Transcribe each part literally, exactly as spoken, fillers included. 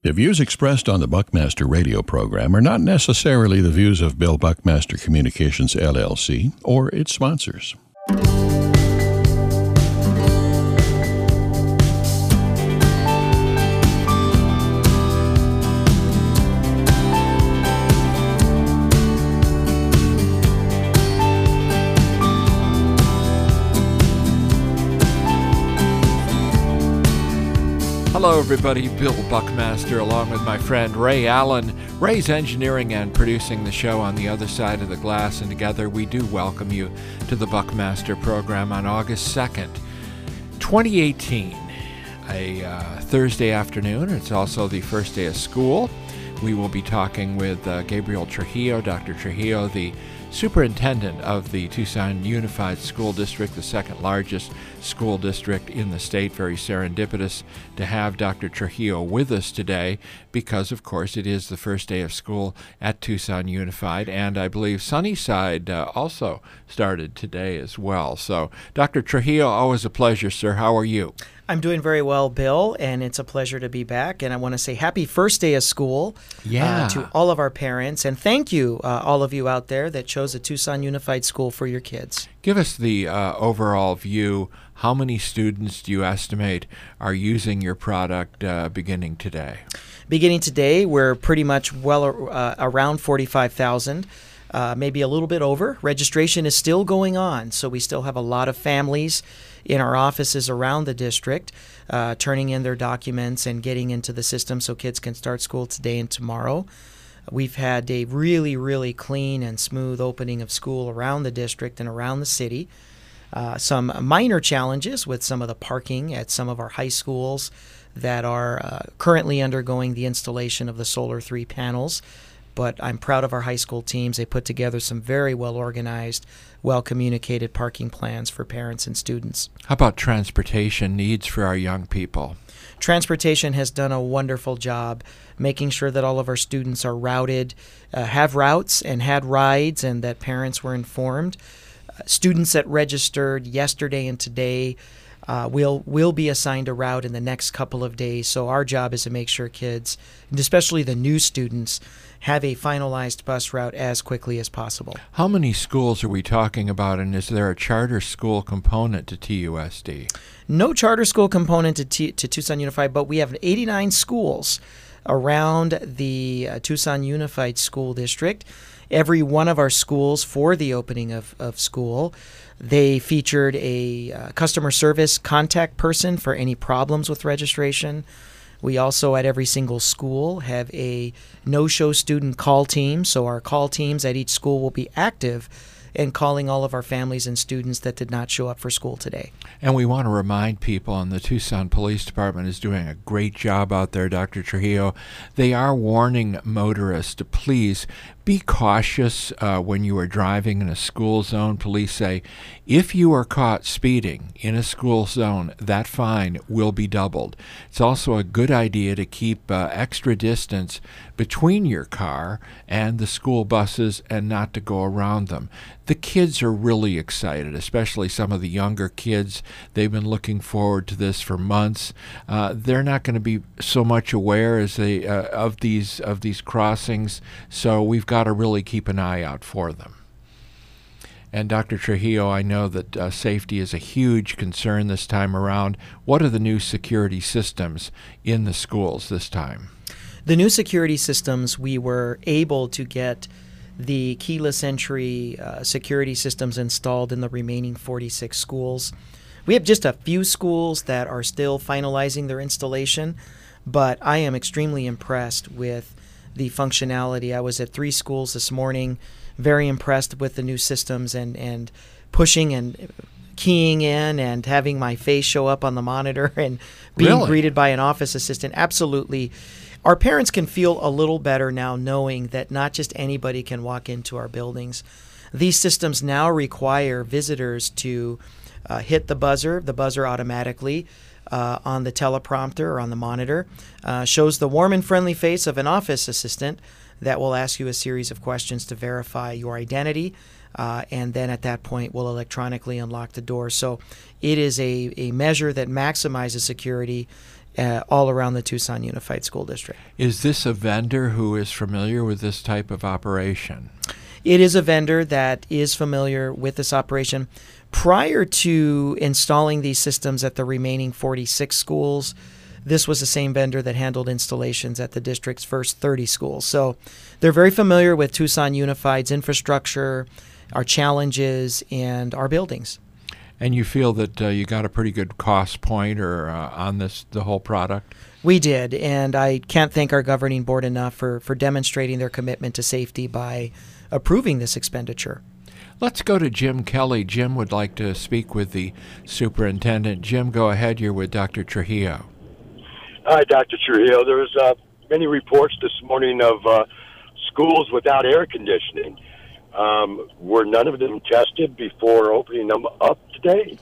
The views expressed on the Buckmaster radio program are not necessarily the views of Bill Buckmaster Communications, L L C, or its sponsors. Hello, everybody. Bill Buckmaster, along with my friend Ray Allen. Ray's engineering and producing the show on the other side of the glass, and together we do welcome you to the Buckmaster program on August second, twenty eighteen, a uh, Thursday afternoon. It's also the first day of school. We will be talking with uh, Gabriel Trujillo, Doctor Trujillo, the superintendent of the Tucson Unified School District, the second largest school district in the state. Very serendipitous to have Doctor Trujillo with us today because, of course, it is the first day of school at Tucson Unified, and I believe Sunnyside uh, also started today as well. So, Doctor Trujillo, always a pleasure, sir. How are you? I'm doing very well, Bill, and it's a pleasure to be back. And I want to say happy first day of school yeah. uh, to all of our parents. And thank you, uh, all of you out there that chose a Tucson Unified School for your kids. Give us the uh, overall view. How many students do you estimate are using your product uh, beginning today? Beginning today, we're pretty much well uh, around forty-five thousand. Uh, maybe a little bit over. Registration is still going on, so we still have a lot of families in our offices around the district uh, turning in their documents and getting into the system so kids can start school today and tomorrow. We've had a really, really clean and smooth opening of school around the district and around the city. Uh, some minor challenges with some of the parking at some of our high schools that are uh, currently undergoing the installation of the Solar three panels. But I'm proud of our high school teams. They put together some very well-organized, well-communicated parking plans for parents and students. How about transportation needs for our young people? Transportation has done a wonderful job making sure that all of our students are routed, uh, have routes and had rides, and that parents were informed. Uh, students that registered yesterday and today Uh, will will be assigned a route in the next couple of days. So our job is to make sure kids, and especially the new students, have a finalized bus route as quickly as possible. How many schools are we talking about, and is there a charter school component to T U S D? No charter school component to, T- to Tucson Unified, but we have eighty-nine schools around the uh, Tucson Unified School District. Every one of our schools, for the opening of, of school, they featured a uh, customer service contact person for any problems with registration. We also, at every single school, have a no-show student call team. So our call teams at each school will be active in calling all of our families and students that did not show up for school today. And we want to remind people, and the Tucson Police Department is doing a great job out there, Doctor Trujillo. They are warning motorists to please be cautious uh, when you are driving in a school zone. Police say if you are caught speeding in a school zone, that fine will be doubled. It's also a good idea to keep uh, extra distance between your car and the school buses and not to go around them. The kids are really excited, especially some of the younger kids. They've been looking forward to this for months. Uh, they're not going to be so much aware as they uh, of these of these crossings, so we've got to really keep an eye out for them. And Doctor Trujillo, I know that uh, safety is a huge concern this time around. What are the new security systems in the schools this time? The new security systems, we were able to get the keyless entry uh, security systems installed in the remaining forty-six schools. We have just a few schools that are still finalizing their installation, but I am extremely impressed with the functionality. I was at three schools this morning, very impressed with the new systems and, and pushing and keying in and having my face show up on the monitor and being Really? greeted by an office assistant. Absolutely. Our parents can feel a little better now knowing that not just anybody can walk into our buildings. These systems now require visitors to uh, hit the buzzer, the buzzer automatically uh, on the teleprompter or on the monitor, uh, shows the warm and friendly face of an office assistant that will ask you a series of questions to verify your identity, uh, and then at that point will electronically unlock the door. So it is a, a measure that maximizes security uh, all around the Tucson Unified School District. Is this a vendor who is familiar with this type of operation? It is a vendor that is familiar with this operation. Prior to installing these systems at the remaining forty-six schools, this was the same vendor that handled installations at the district's first thirty schools. So they're very familiar with Tucson Unified's infrastructure, our challenges, and our buildings. And you feel that uh, you got a pretty good cost point or uh, on this the whole product? We did, and I can't thank our governing board enough for, for demonstrating their commitment to safety by approving this expenditure. Let's go to Jim Kelly. Jim would like to speak with the superintendent. Jim, go ahead. You're with Doctor Trujillo. Hi, Doctor Trujillo. There was uh, many reports this morning of uh, schools without air conditioning. Um, were none of them tested before opening them up today?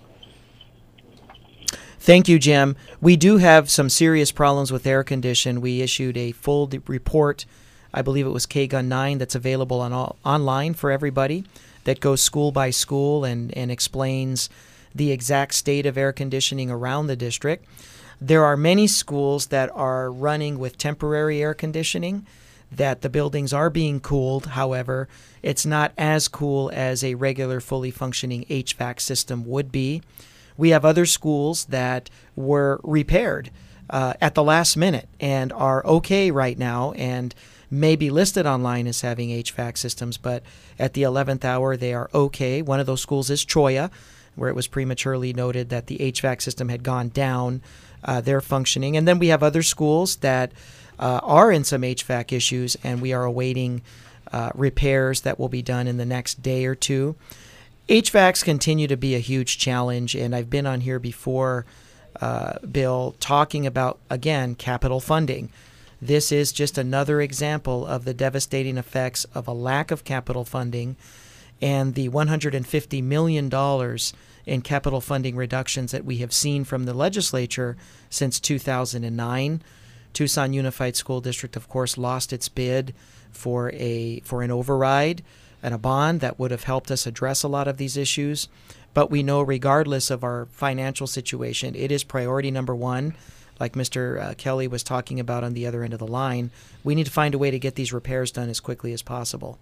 Thank you, Jim. We do have some serious problems with air condition. We issued a full de- report, I believe it was K G U N nine, that's available on all, online for everybody, that goes school by school and, and explains the exact state of air conditioning around the district. There are many schools that are running with temporary air conditioning, that the buildings are being cooled. However, it's not as cool as a regular fully functioning H V A C system would be. We have other schools that were repaired uh, at the last minute and are okay right now and may be listed online as having H V A C systems, but at the eleventh hour they are okay. One of those schools is Cholla, where it was prematurely noted that the H V A C system had gone down. Uh, they're functioning. And then we have other schools that uh, are in some H V A C issues, and we are awaiting uh, repairs that will be done in the next day or two. H V A Cs continue to be a huge challenge, and I've been on here before, uh, Bill, talking about, again, capital funding. This is just another example of the devastating effects of a lack of capital funding and the one hundred fifty million dollars in capital funding reductions that we have seen from the legislature since two thousand nine. Tucson Unified School District, of course, lost its bid for a for an override and a bond that would have helped us address a lot of these issues. But we know, regardless of our financial situation, it is priority number one. Like Mister Uh, Kelly was talking about on the other end of the line, we need to find a way to get these repairs done as quickly as possible.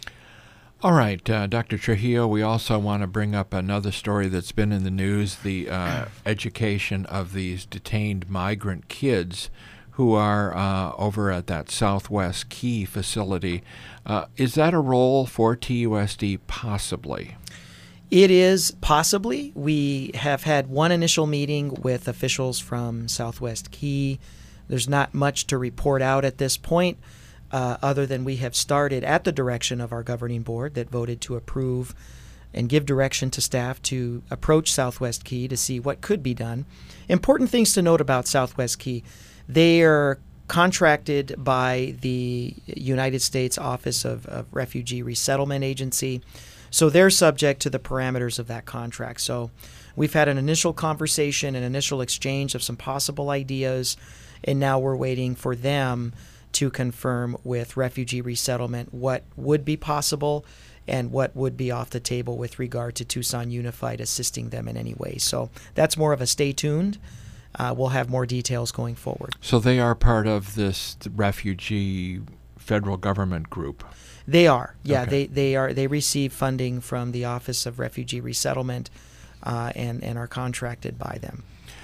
All right, uh, Doctor Trujillo, we also want to bring up another story that's been in the news, the uh, education of these detained migrant kids who are uh, over at that Southwest Key facility. Uh, is that a role for T U S D? Possibly. It is possibly. We have had one initial meeting with officials from Southwest Key. There's not much to report out at this point, uh, other than we have started at the direction of our governing board that voted to approve and give direction to staff to approach Southwest Key to see what could be done. Important things to note about Southwest Key. They are contracted by the United States Office of, of Refugee Resettlement Agency. So they're subject to the parameters of that contract. So we've had an initial conversation, an initial exchange of some possible ideas, and now we're waiting for them to confirm with Refugee Resettlement what would be possible and what would be off the table with regard to Tucson Unified assisting them in any way. So that's more of a stay tuned. Uh, we'll have more details going forward. So they are part of this refugee federal government group. They are, yeah. Okay. They they are. They receive funding from the Office of Refugee Resettlement, uh, and and are contracted by them.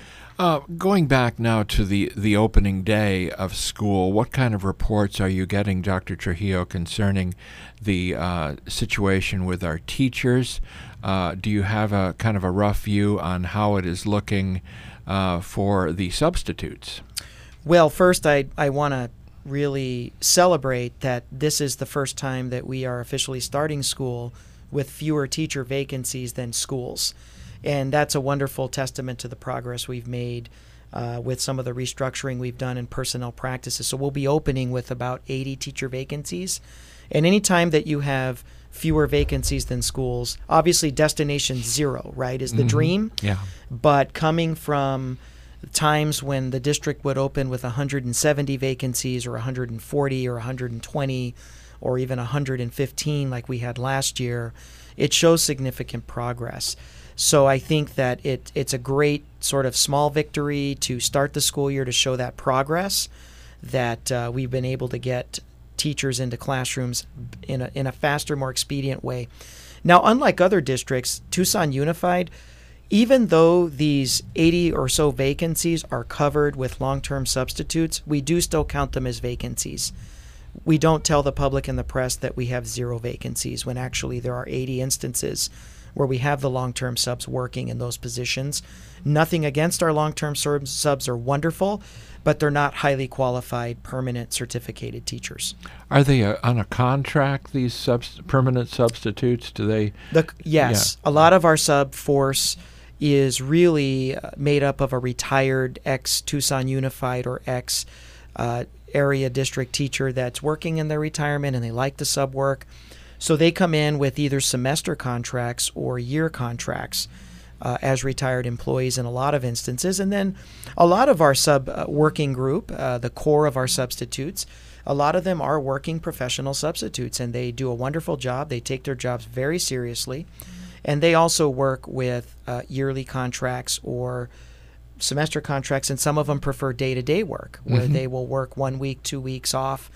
Uh, going back now to the, the opening day of school, what kind of reports are you getting, Doctor Trujillo, concerning the uh, situation with our teachers? Uh, do you have a kind of a rough view on how it is looking uh, for the substitutes? Well, first, I I want to really celebrate that this is the first time that we are officially starting school with fewer teacher vacancies than schools. And that's a wonderful testament to the progress we've made uh, with some of the restructuring we've done in personnel practices. So we'll be opening with about eighty teacher vacancies. And anytime that you have fewer vacancies than schools, obviously destination zero, right, is the Mm-hmm. dream. Yeah. But coming from times when the district would open with one hundred seventy vacancies or one hundred forty or one hundred twenty or even one hundred fifteen like we had last year, it shows significant progress. So I think that it it's a great sort of small victory to start the school year, to show that progress, that uh, we've been able to get teachers into classrooms in a, in a faster, more expedient way. Now, unlike other districts, Tucson Unified, even though these eighty or so vacancies are covered with long-term substitutes, we do still count them as vacancies. We don't tell the public and the press that we have zero vacancies, when actually there are eighty instances where we have the long-term subs working in those positions. Nothing against our long-term subs, are wonderful, but they're not highly qualified, permanent, certificated teachers. Are they uh, on a contract, these subs- permanent substitutes? Do they? The, yes. Yeah. A lot of our sub force is really made up of a retired ex-Tucson Unified or ex uh, area district teacher that's working in their retirement, and they like the sub work. So they come in with either semester contracts or year contracts uh, as retired employees in a lot of instances. And then a lot of our sub uh, working group, uh, the core of our substitutes, a lot of them are working professional substitutes, and they do a wonderful job. They take their jobs very seriously. And they also work with uh, yearly contracts or semester contracts, and some of them prefer day-to-day work, where mm-hmm. they will work one week, two weeks off,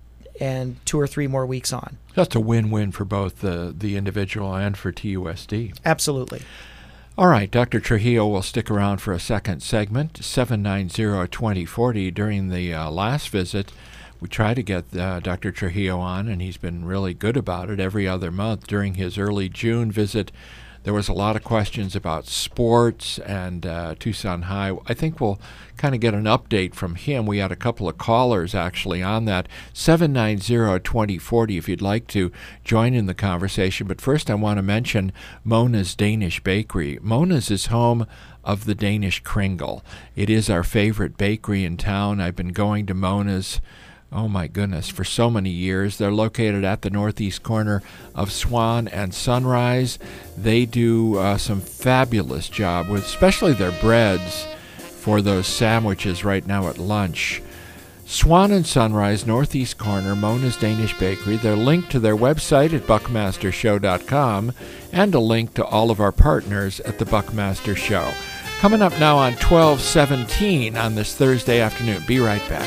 and two or three more weeks on. That's a win-win for both the, the individual and for T U S D. Absolutely. All right, Doctor Trujillo will stick around for a second segment. seven nine zero, two zero four zero. During the uh, last visit, we tried to get uh, Doctor Trujillo on, and he's been really good about it every other month. During his early June visit, there was a lot of questions about sports and uh, Tucson High. I think we'll kind of get an update from him. We had a couple of callers actually on that. seven nine zero, two zero four zero if you'd like to join in the conversation. But first I want to mention Mona's Danish Bakery. Mona's is home of the Danish Kringle. It is our favorite bakery in town. I've been going to Mona's, oh my goodness, for so many years. They're located at the northeast corner of Swan and Sunrise. They do uh, some fabulous job with especially their breads for those sandwiches right now at lunch. Swan and Sunrise, northeast corner, Mona's Danish Bakery. They're linked to their website at buckmaster show dot com and a link to all of our partners at the Buckmaster Show. Coming up now on twelve seventeen on this Thursday afternoon. Be right back.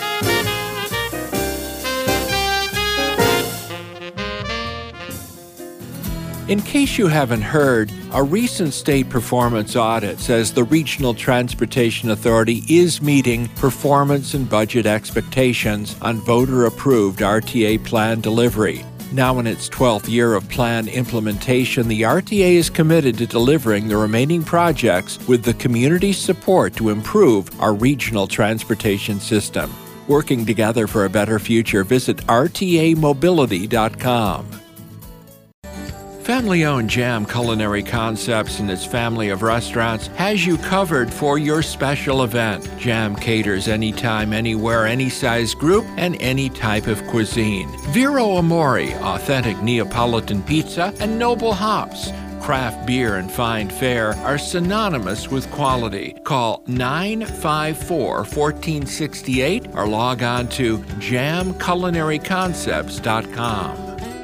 In case you haven't heard, a recent state performance audit says the Regional Transportation Authority is meeting performance and budget expectations on voter-approved R T A plan delivery. Now in its twelfth year of plan implementation, the R T A is committed to delivering the remaining projects with the community's support to improve our regional transportation system. Working together for a better future, visit R T A mobility dot com. Family-owned Jam Culinary Concepts and its family of restaurants has you covered for your special event. Jam caters anytime, anywhere, any size group, and any type of cuisine. Vero Amore, authentic Neapolitan pizza, and Noble Hops, craft beer and fine fare, are synonymous with quality. Call nine five four, one four six eight or log on to jam culinary concepts dot com.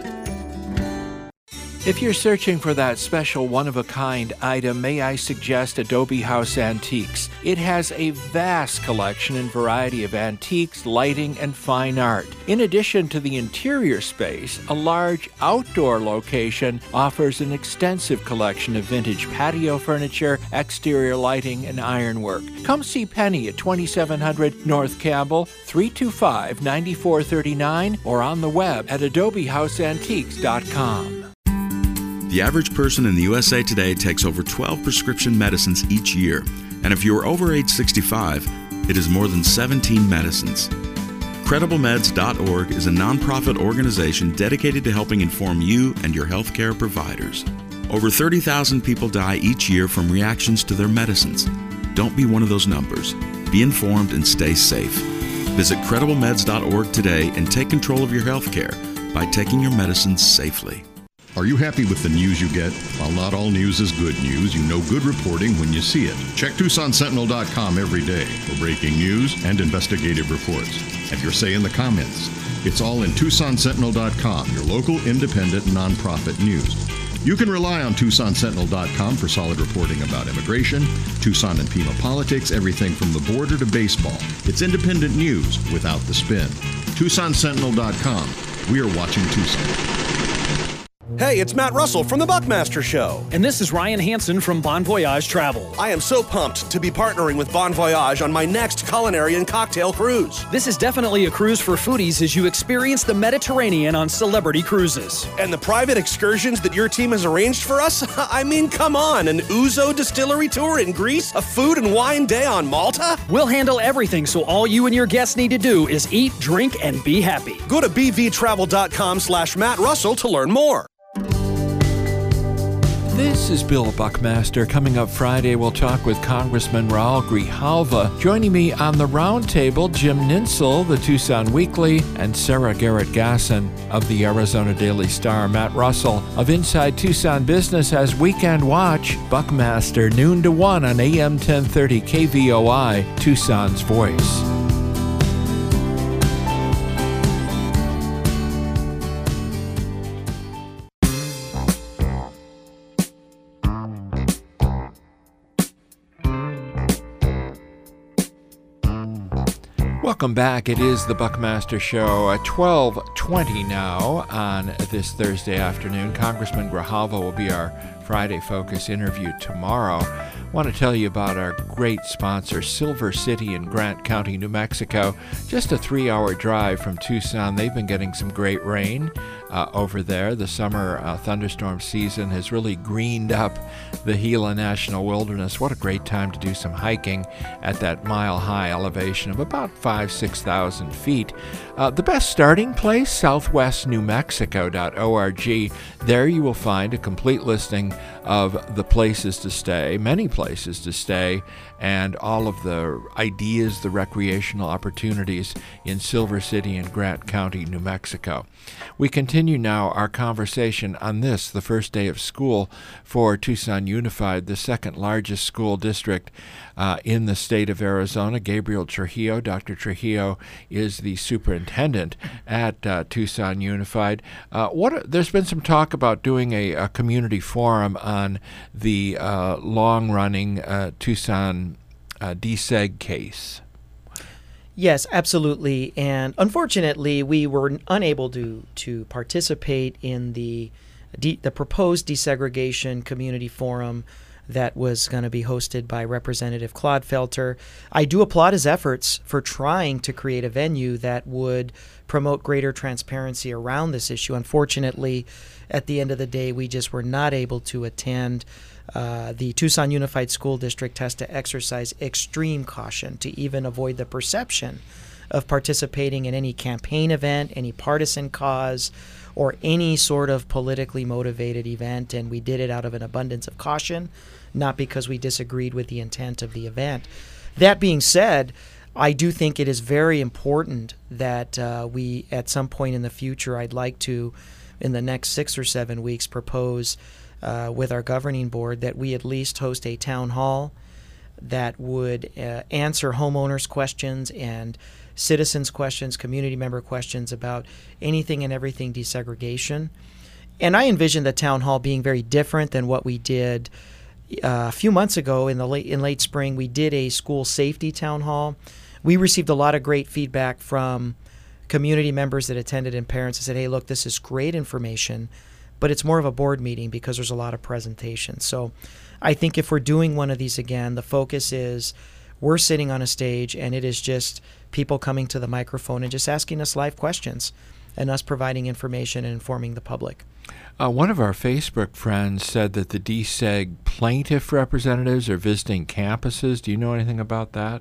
If you're searching for that special one-of-a-kind item, may I suggest Adobe House Antiques. It has a vast collection and variety of antiques, lighting, and fine art. In addition to the interior space, a large outdoor location offers an extensive collection of vintage patio furniture, exterior lighting, and ironwork. Come see Penny at twenty-seven hundred North Campbell, three two five, nine four three nine, or on the web at adobe house antiques dot com. The average person in the U S A today takes over twelve prescription medicines each year, and if you are over age sixty-five, it is more than seventeen medicines. credible meds dot org is a nonprofit organization dedicated to helping inform you and your healthcare providers. Over thirty thousand people die each year from reactions to their medicines. Don't be one of those numbers. Be informed and stay safe. Visit credible meds dot org today and take control of your healthcare by taking your medicines safely. Are you happy with the news you get? While not all news is good news, you know good reporting when you see it. Check Tucson Sentinel dot com every day for breaking news and investigative reports. Have your say in the comments. It's all in Tucson Sentinel dot com, your local independent nonprofit news. You can rely on Tucson Sentinel dot com for solid reporting about immigration, Tucson and Pima politics, everything from the border to baseball. It's independent news without the spin. Tucson Sentinel dot com. We are watching Tucson. Hey, it's Matt Russell from the Buckmaster Show. And this is Ryan Hansen from Bon Voyage Travel. I am so pumped to be partnering with Bon Voyage on my next culinary and cocktail cruise. This is definitely a cruise for foodies as you experience the Mediterranean on Celebrity Cruises. And the private excursions that your team has arranged for us? I mean, come on, an Ouzo distillery tour in Greece? A food and wine day on Malta? We'll handle everything, so all you and your guests need to do is eat, drink, and be happy. Go to b v travel dot com slash Matt Russell to learn more. This is Bill Buckmaster. Coming up Friday, we'll talk with Congressman Raul Grijalva. Joining me on the roundtable, Jim Ninsel, the Tucson Weekly, and Sarah Garrett-Gasson of the Arizona Daily Star. Matt Russell of Inside Tucson Business has Weekend Watch. Buckmaster, noon to one on A M ten thirty K V O I, Tucson's Voice. Welcome back. It is the Buckmaster Show at twelve twenty now on this Thursday afternoon. Congressman Grijalva will be our Friday Focus interview tomorrow. I want to tell you about our great sponsor, Silver City in Grant County, New Mexico. Just a three-hour drive from Tucson. They've been getting some great rain uh, over there. The summer uh, thunderstorm season has really greened up the Gila National Wilderness. What a great time to do some hiking at that mile-high elevation of about five, six thousand feet. Uh, the best starting place, southwest new mexico dot org. There you will find a complete listing of the places to stay, many places to stay, and all of the ideas, the recreational opportunities in Silver City and Grant County, New Mexico. We continue now our conversation on this, the first day of school for Tucson Unified, the second largest school district uh, in the state of Arizona. Gabriel Trujillo, Doctor Trujillo, is the superintendent at uh, Tucson Unified. Uh, what? There's been some talk about doing a, a community forum on the uh, long-running uh, Tucson uh, D S E G case. Yes, absolutely. And unfortunately, we were unable to to participate in the de- the proposed desegregation community forum that was going to be hosted by Representative Claude Felter. I do applaud his efforts for trying to create a venue that would promote greater transparency around this issue. Unfortunately, at the end of the day, we just were not able to attend. Uh, the Tucson Unified School District has to exercise extreme caution to even avoid the perception of participating in any campaign event, any partisan cause, or any sort of politically motivated event. And we did it out of an abundance of caution, not because we disagreed with the intent of the event. That being said, I do think it is very important that uh, we, at some point in the future, I'd like to, in the next six or seven weeks, propose Uh, with our governing board that we at least host a town hall that would uh, answer homeowners' questions and citizens' questions, community member questions about anything and everything desegregation. And I envision the town hall being very different than what we did uh, a few months ago in the late in late spring. We did a school safety town hall. We received a lot of great feedback from community members that attended and parents that said, "Hey, look, this is great information, but it's more of a board meeting because there's a lot of presentations." So I think if we're doing one of these again, the focus is we're sitting on a stage and it is just people coming to the microphone and just asking us live questions and us providing information and informing the public. Uh, one of our Facebook friends said that the D S E G plaintiff representatives are visiting campuses. Do you know anything about that?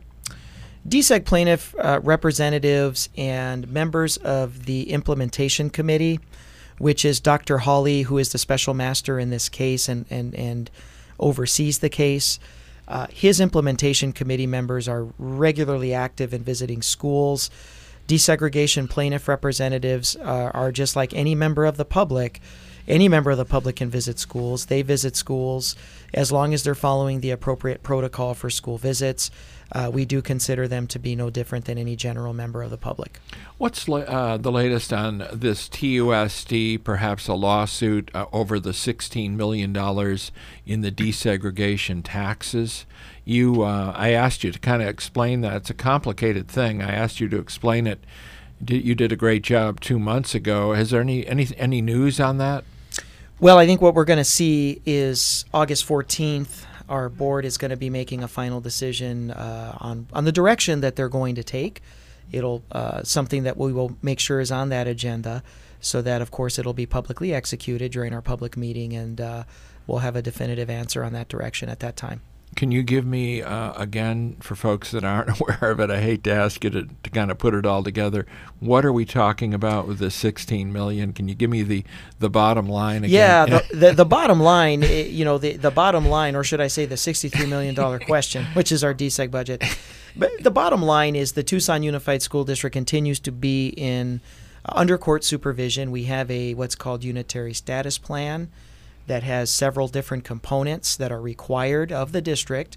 D S E G plaintiff uh, representatives and members of the implementation committee, which is Doctor Hawley, who is the special master in this case and, and, and oversees the case. Uh, his implementation committee members are regularly active in visiting schools. Desegregation plaintiff representatives uh, are just like any member of the public any member of the public can visit schools. They visit schools as long as they're following the appropriate protocol for school visits. Uh, we do consider them to be no different than any general member of the public. What's la- uh, the latest on this T U S D, perhaps a lawsuit uh, over the sixteen million dollars in the desegregation taxes? You, uh, I asked you to kind of explain that. It's a complicated thing. I asked you to explain it. Did, you did a great job two months ago. Is there any any, any news on that? Well, I think what we're going to see is August fourteenth, our board is going to be making a final decision uh, on, on the direction that they're going to take. It'll uh, something that we will make sure is on that agenda so that, of course, it'll be publicly executed during our public meeting, and uh, we'll have a definitive answer on that direction at that time. Can you give me, uh, again, for folks that aren't aware of it, I hate to ask you to, to kind of put it all together, what are we talking about with the sixteen million dollars? Can you give me the, the bottom line again? Yeah, the, the, the bottom line, you know, the, the bottom line, or should I say the sixty-three million dollars question, which is our D SEG budget. But the bottom line is the Tucson Unified School District continues to be in uh, under court supervision. We have a what's called unitary status plan that has several different components that are required of the district,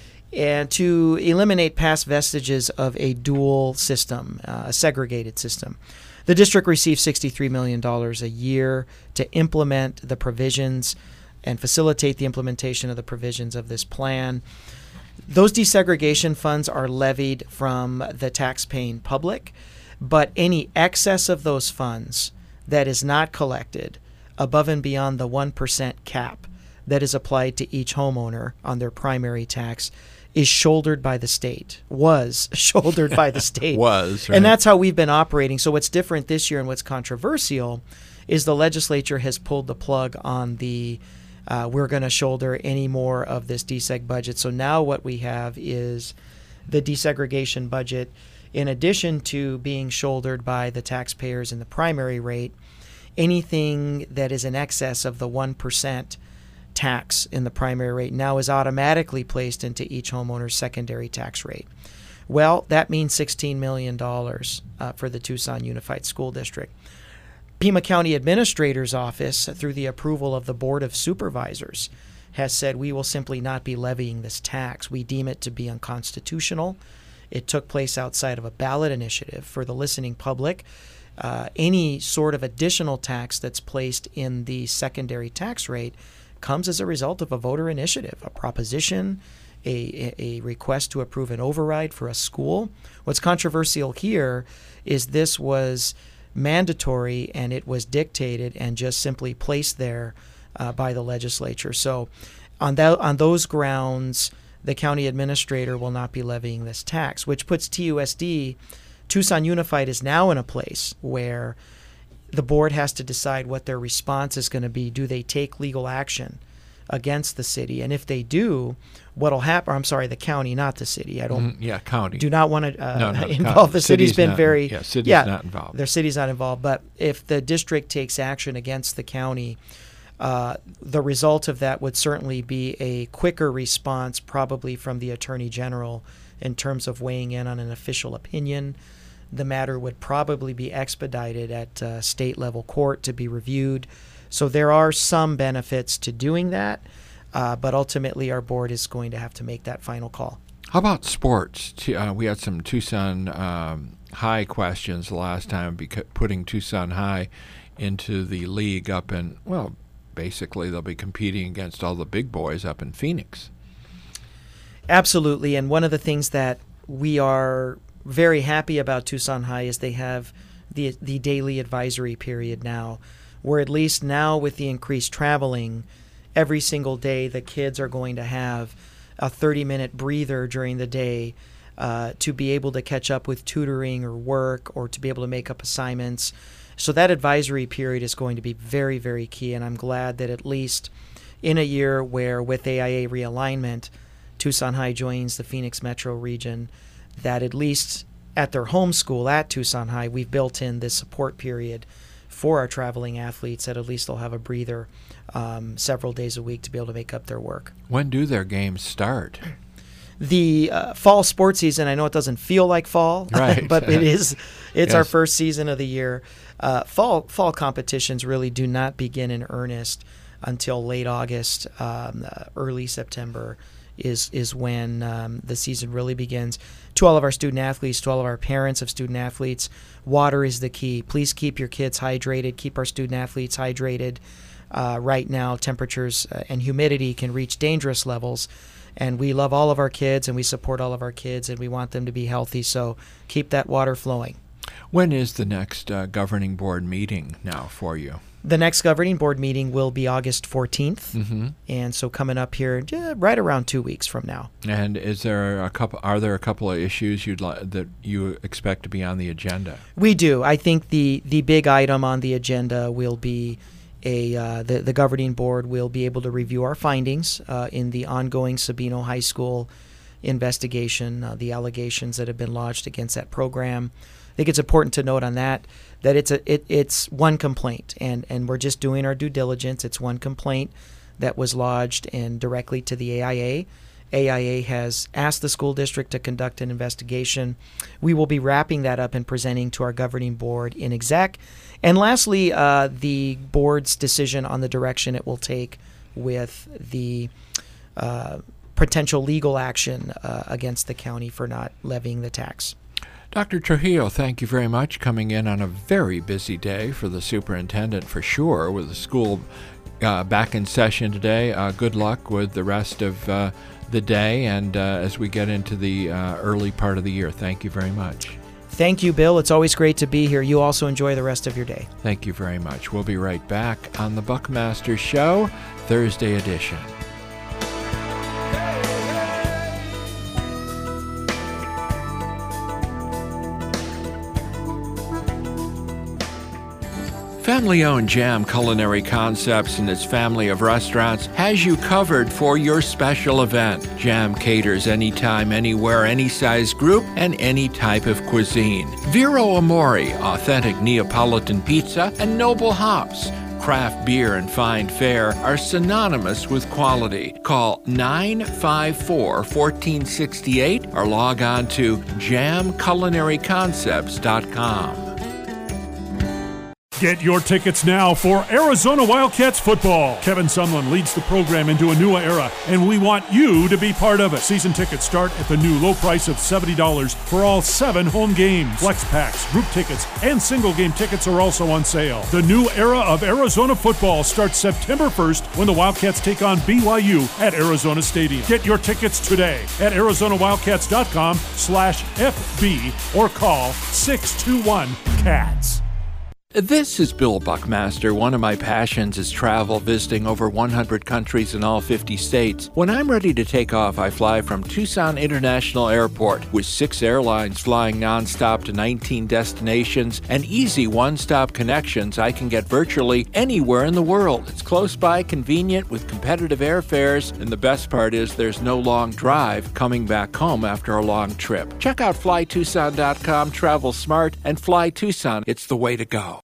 and to eliminate past vestiges of a dual system, uh, a segregated system. The district receives sixty-three million dollars a year to implement the provisions and facilitate the implementation of the provisions of this plan. Those desegregation funds are levied from the tax-paying public, but any excess of those funds that is not collected above and beyond the one percent cap that is applied to each homeowner on their primary tax is shouldered by the state, was shouldered by the state. was, right. And that's how we've been operating. So what's different this year and what's controversial is the legislature has pulled the plug on the uh, we're going to shoulder any more of this D SEG budget. So now what we have is the desegregation budget, in addition to being shouldered by the taxpayers in the primary rate, anything that is in excess of the one percent tax in the primary rate now is automatically placed into each homeowner's secondary tax rate. Well, that means sixteen million dollars uh, for the Tucson Unified School District. Pima County Administrator's Office, through the approval of the Board of Supervisors, has said we will simply not be levying this tax. We deem it to be unconstitutional. It took place outside of a ballot initiative. For the listening public, Uh, any sort of additional tax that's placed in the secondary tax rate comes as a result of a voter initiative, a proposition, a, a request to approve an override for a school. What's controversial here is this was mandatory and it was dictated and just simply placed there uh, by the legislature. So on that, on those grounds, the county administrator will not be levying this tax, which puts T U S D, Tucson Unified, is now in a place where the board has to decide what their response is going to be. Do they take legal action against the city? And if they do, what'll happen? I'm sorry, the county, not the city. I don't. Mm, yeah, county. Do not want to uh, no, no, involve the, the city's, city's been not, very. Yeah, city's yeah, not involved. Their city's not involved. But if the district takes action against the county, uh, the result of that would certainly be a quicker response, probably from the Attorney General, in terms of weighing in on an official opinion. The matter would probably be expedited at uh, state level court to be reviewed. So there are some benefits to doing that, uh, but ultimately our board is going to have to make that final call. How about sports? T- uh, we had some Tucson um, High questions last time, beca- putting Tucson High into the league up in, well, basically they'll be competing against all the big boys up in Phoenix. Absolutely, and one of the things that we are very happy about Tucson High is they have the the daily advisory period now, where at least now with the increased traveling, every single day the kids are going to have a thirty-minute breather during the day uh, to be able to catch up with tutoring or work or to be able to make up assignments. So that advisory period is going to be very, very key, and I'm glad that at least in a year where with A I A realignment, Tucson High joins the Phoenix metro region, that at least at their home school at Tucson High, we've built in this support period for our traveling athletes that at least they'll have a breather um, several days a week to be able to make up their work. When do their games start? the uh, fall sports season, I know it doesn't feel like fall, right. but it is. It's yes. our first season of the year. Uh, fall fall competitions really do not begin in earnest until late August, um, uh, early September is is when um, the season really begins. To all of our student athletes, to all of our parents of student athletes, water is the key. Please keep your kids hydrated. Keep our student athletes hydrated. Uh, right now, temperatures uh, and humidity can reach dangerous levels. And we love all of our kids, and we support all of our kids, and we want them to be healthy. So keep that water flowing. When is the next uh, governing board meeting now for you? The next governing board meeting will be August fourteenth, mm-hmm. and so coming up here yeah, right around two weeks from now. And is there a couple? Are there a couple of issues you'd li- that you expect to be on the agenda? We do. I think the the big item on the agenda will be a uh, the the governing board will be able to review our findings uh, in the ongoing Sabino High School investigation, uh, the allegations that have been lodged against that program. I think it's important to note on that that it's a it, it's one complaint, and, and we're just doing our due diligence. It's one complaint that was lodged and directly to the A I A. A I A has asked the school district to conduct an investigation. We will be wrapping that up and presenting to our governing board in exec. And lastly, uh, the board's decision on the direction it will take with the uh, potential legal action uh, against the county for not levying the tax. Doctor Trujillo, thank you very much, coming in on a very busy day for the superintendent, for sure, with the school uh, back in session today. Uh, good luck with the rest of uh, the day and uh, as we get into the uh, early part of the year. Thank you very much. Thank you, Bill. It's always great to be here. You also enjoy the rest of your day. Thank you very much. We'll be right back on the Buckmaster Show, Thursday edition. Family-owned Jam Culinary Concepts and its family of restaurants has you covered for your special event. Jam caters anytime, anywhere, any size group, and any type of cuisine. Vero Amore, authentic Neapolitan pizza, and Noble Hops. Craft beer and fine fare are synonymous with quality. Call nine five four, one four six eight or log on to jam culinary concepts dot com. Get your tickets now for Arizona Wildcats football. Kevin Sumlin leads the program into a new era, and we want you to be part of it. Season tickets start at the new low price of seventy dollars for all seven home games. Flex packs, group tickets, and single game tickets are also on sale. The new era of Arizona football starts September first when the Wildcats take on B Y U at Arizona Stadium. Get your tickets today at arizona wildcats dot com slash F B or call six two one, C A T S. This is Bill Buckmaster. One of my passions is travel, visiting over one hundred countries in all fifty states. When I'm ready to take off, I fly from Tucson International Airport. With six airlines flying nonstop to nineteen destinations and easy one-stop connections, I can get virtually anywhere in the world. It's close by, convenient, with competitive airfares, and the best part is there's no long drive coming back home after a long trip. Check out fly tucson dot com, travel smart, and Fly Tucson. It's the way to go.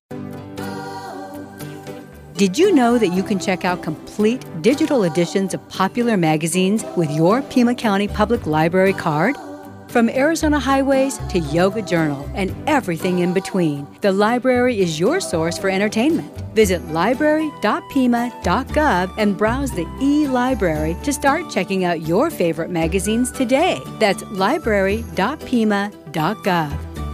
Did you know that you can check out complete digital editions of popular magazines with your Pima County Public Library card? From Arizona Highways to Yoga Journal and everything in between, the library is your source for entertainment. Visit library dot pima dot gov and browse the e-library to start checking out your favorite magazines today. That's library dot pima dot gov.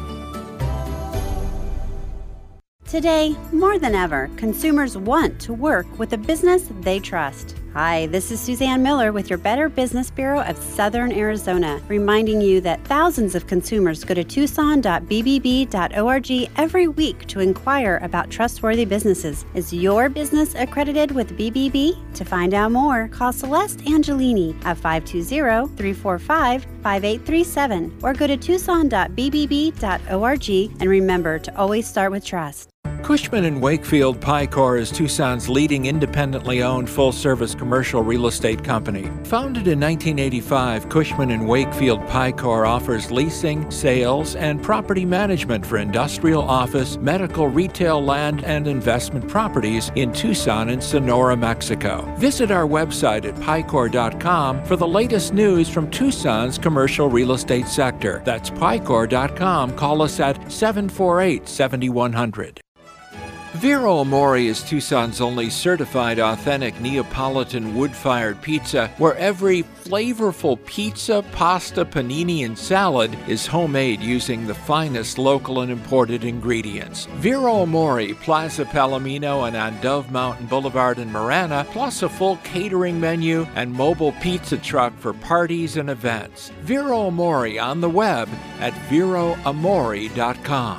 Today, more than ever, consumers want to work with a business they trust. Hi, this is Suzanne Miller with your Better Business Bureau of Southern Arizona, reminding you that thousands of consumers go to tucson dot b b b dot org every week to inquire about trustworthy businesses. Is your business accredited with B B B? To find out more, call Celeste Angelini at five two zero, three four five, five eight three seven or go to tucson dot b b b dot org and remember to always start with trust. Cushman and Wakefield Picor is Tucson's leading independently owned full-service commercial real estate company. Founded in nineteen eighty-five, Cushman and Wakefield Picor offers leasing, sales, and property management for industrial, office, medical, retail, land, and investment properties in Tucson and Sonora, Mexico. Visit our website at picor dot com for the latest news from Tucson's commercial real estate sector. That's picor dot com. Call us at seven four eight, seven one zero zero. Vero Amore is Tucson's only certified authentic Neapolitan wood-fired pizza, where every flavorful pizza, pasta, panini, and salad is homemade using the finest local and imported ingredients. Vero Amore, Plaza Palomino, and on Dove Mountain Boulevard in Marana, plus a full catering menu and mobile pizza truck for parties and events. Vero Amore on the web at vero amore dot com.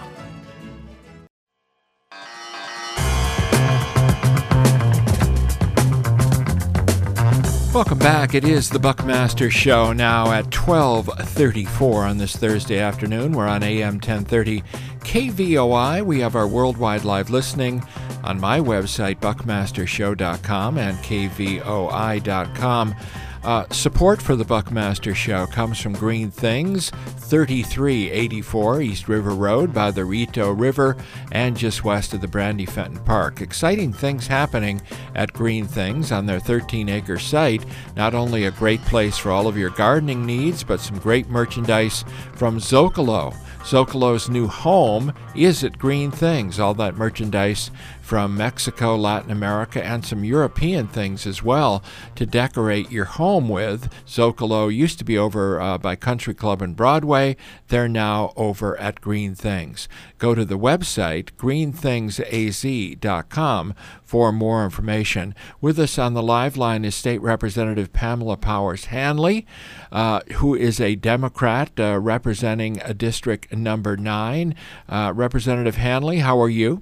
Welcome back. It is the Buckmaster Show now at twelve thirty-four on this Thursday afternoon. We're on A M ten thirty K V O I. We have our worldwide live listening on my website, buckmaster show dot com and k v o i dot com. Uh, support for the Buckmaster Show comes from Green Things, thirty-three eighty-four East River Road by the Rito River and just west of the Brandy Fenton Park. Exciting things happening at Green Things on their thirteen acre site. Not only a great place for all of your gardening needs, but some great merchandise from Zocalo. Zocalo's new home is at Green Things. All that merchandise from Mexico, Latin America, and some European things as well to decorate your home with. Zocalo used to be over uh, by Country Club and Broadway. They're now over at Green Things. Go to the website, green things a z dot com, for more information. With us on the live line is State Representative Pamela Powers Hanley, uh, who is a Democrat uh, representing a District Number nine. Uh, Representative Hanley, how are you?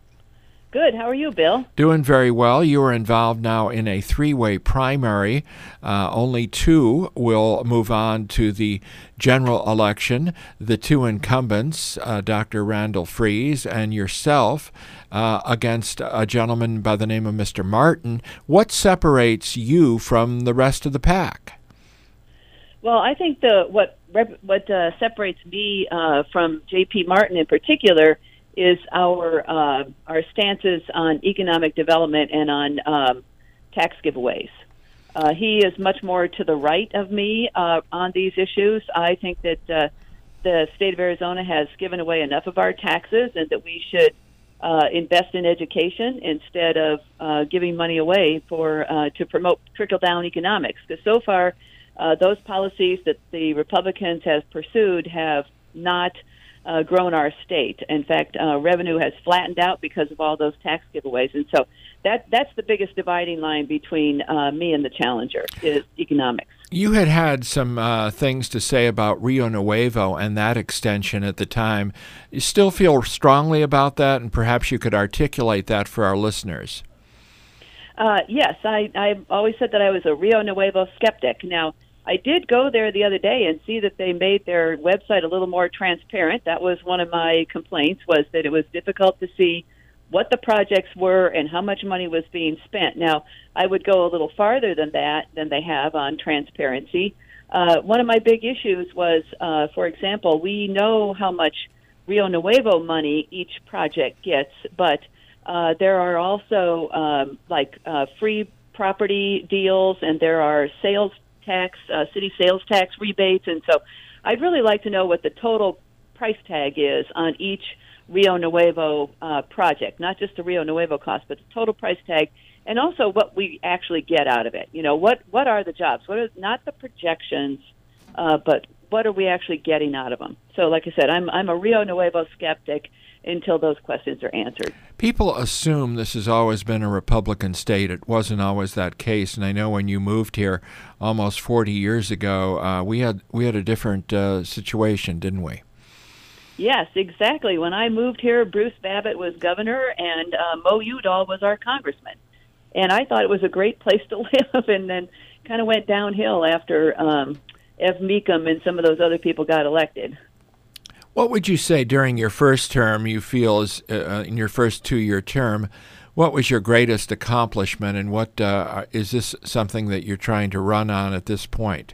Good. How are you, Bill? Doing very well. You are involved now in a three-way primary. Uh, only two will move on to the general election. The two incumbents, uh, Doctor Randall Freeze and yourself, uh, against a gentleman by the name of Mister Martin. What separates you from the rest of the pack? Well, I think the what rep, what uh, separates me uh, from J P Martin in particular is our uh, our stances on economic development and on um, tax giveaways. Uh, he is much more to the right of me uh, on these issues. I think that uh, the state of Arizona has given away enough of our taxes and that we should uh, invest in education instead of uh, giving money away for uh, to promote trickle-down economics. Because so far, uh, those policies that the Republicans have pursued have not Uh, grown our state. In fact, uh, revenue has flattened out because of all those tax giveaways. And so that that's the biggest dividing line between uh, me and the challenger, is economics. You had had some uh, things to say about Rio Nuevo and that extension at the time. You still feel strongly about that, and perhaps you could articulate that for our listeners. Uh, yes, I, I've always said that I was a Rio Nuevo skeptic. Now, I did go there the other day and see that they made their website a little more transparent. That was one of my complaints, was that it was difficult to see what the projects were and how much money was being spent. Now, I would go a little farther than that, than they have on transparency. Uh, one of my big issues was, uh, for example, we know how much Rio Nuevo money each project gets, but uh, there are also um, like uh, free property deals, and there are sales tax, uh, city sales tax rebates, and so I'd really like to know what the total price tag is on each Rio Nuevo uh, project, not just the Rio Nuevo cost, but the total price tag, and also what we actually get out of it. You know, what what are the jobs? What are not the projections, uh, but what are we actually getting out of them? So, like I said, I'm I'm a Rio Nuevo skeptic until those questions are answered. People assume this has always been a Republican state. It wasn't always that case, and I know when you moved here almost forty years ago, uh, we had we had a different uh, situation, didn't we? Yes, exactly. When I moved here, Bruce Babbitt was governor, and uh, Mo Udall was our congressman. And I thought it was a great place to live, and then kind of went downhill after um, Ev Meekum and some of those other people got elected. What would you say during your first term you feel is, uh, in your first two-year term, what was your greatest accomplishment, and what uh, is this something that you're trying to run on at this point?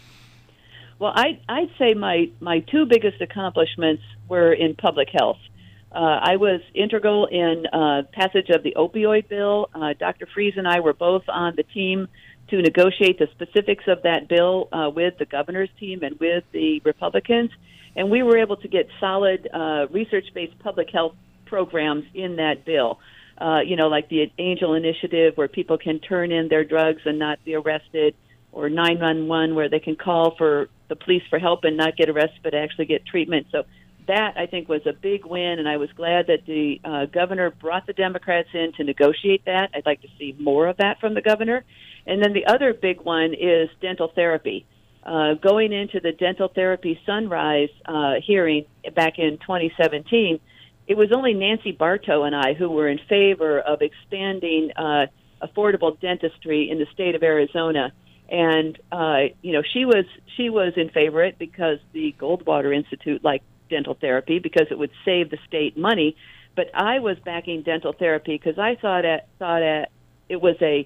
Well, I, I'd say my, my two biggest accomplishments were in public health. Uh, I was integral in uh, passage of the opioid bill. Uh, Doctor Freeze and I were both on the team to negotiate the specifics of that bill uh, with the governor's team and with the Republicans. And we were able to get solid uh, research-based public health programs in that bill. Uh, you know, like the Angel Initiative, where people can turn in their drugs and not be arrested, or nine one one, where they can call for the police for help and not get arrested but actually get treatment. So that, I think, was a big win, and I was glad that the uh, governor brought the Democrats in to negotiate that. I'd like to see more of that from the governor. And then the other big one is dental therapy. Uh, going into the dental therapy Sunrise uh, hearing back in twenty seventeen, it was only Nancy Bartow and I who were in favor of expanding uh, affordable dentistry in the state of Arizona. And, uh, you know, she was she was in favor of it because the Goldwater Institute liked dental therapy because it would save the state money. But I was backing dental therapy because I thought it, thought it, it was a,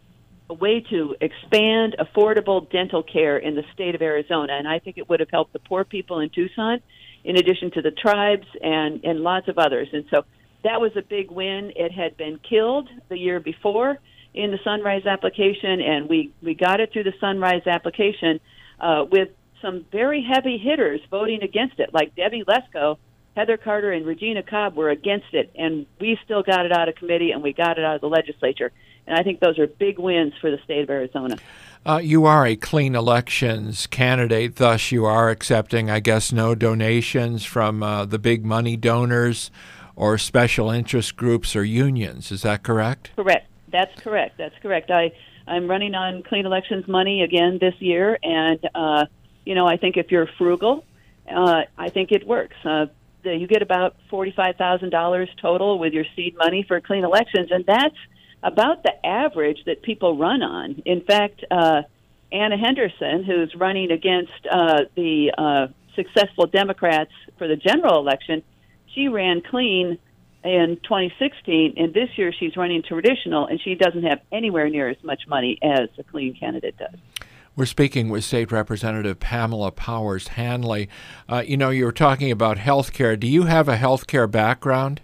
a way to expand affordable dental care in the state of Arizona. And I think it would have helped the poor people in Tucson, in addition to the tribes and, and lots of others. And so that was a big win. It had been killed the year before in the Sunrise application, and we, we got it through the Sunrise application uh, with some very heavy hitters voting against it, like Debbie Lesko, Heather Carter, and Regina Cobb were against it, and we still got it out of committee, and we got it out of the legislature. And I think those are big wins for the state of Arizona. Uh, you are a clean elections candidate, thus you are accepting, I guess, no donations from uh, the big money donors or special interest groups or unions. Is that correct? Correct. That's correct. That's correct. I, I'm running on clean elections money again this year, and, uh, you know, I think if you're frugal, uh, I think it works. Uh, the, you get about forty-five thousand dollars total with your seed money for clean elections, and that's about the average that people run on. In fact, uh, Anna Henderson, who's running against uh, the uh, successful Democrats for the general election, she ran clean in twenty sixteen, and this year she's running traditional, and she doesn't have anywhere near as much money as a clean candidate does. We're speaking with State Representative Pamela Powers Hanley. Uh, you know, you were talking about health care. Do you have a health care background?